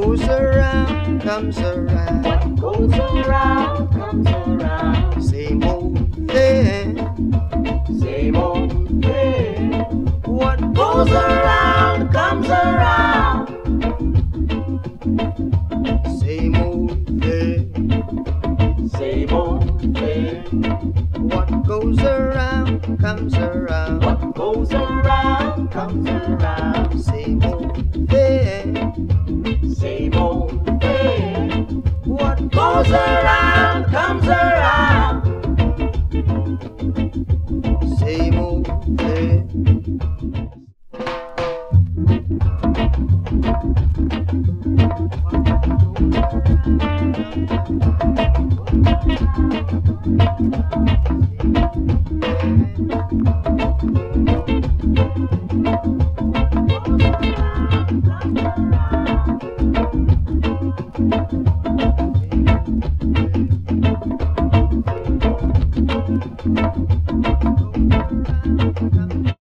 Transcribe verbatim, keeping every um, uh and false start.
goes around comes around. What goes around comes around. Same old thing, Same old thing. what Goes around comes around. same old thing, Same old thing. what goes around comes around. What goes around comes around. Same old thing, Same old thing. what Goes around comes around. same old thing. Goes around comes around.